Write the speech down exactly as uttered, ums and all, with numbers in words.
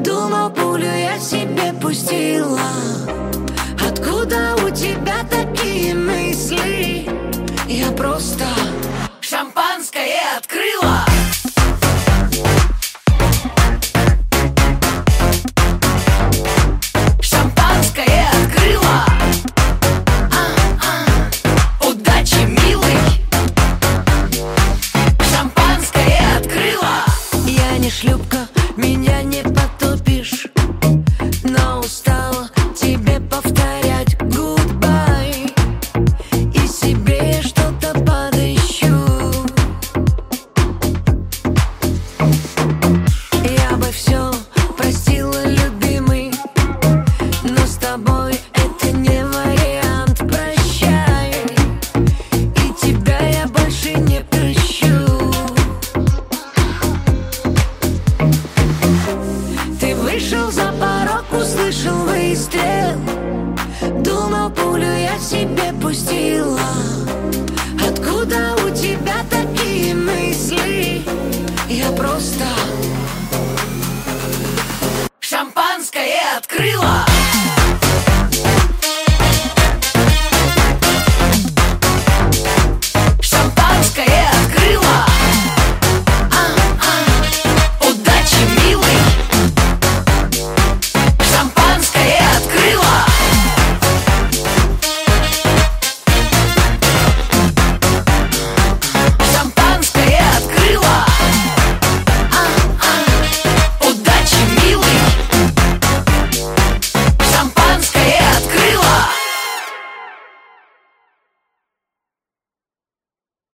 Думал, пулю я себе пустила. Откуда у тебя такие мысли? Я просто шампанское открыла. Шампанское открыла. А-а. Удачи, милый. Шампанское открыла. Я не шлюпка, меня не потопишь, но устала тебе повторять goodbye. И себе что-то подыщу. Я бы все простила, любимый, но с тобой это не вариант. Прощай, и тебя я больше не прощу. Ты вышел за порог, услышал выстрел. Думал, пулю я себе пустила.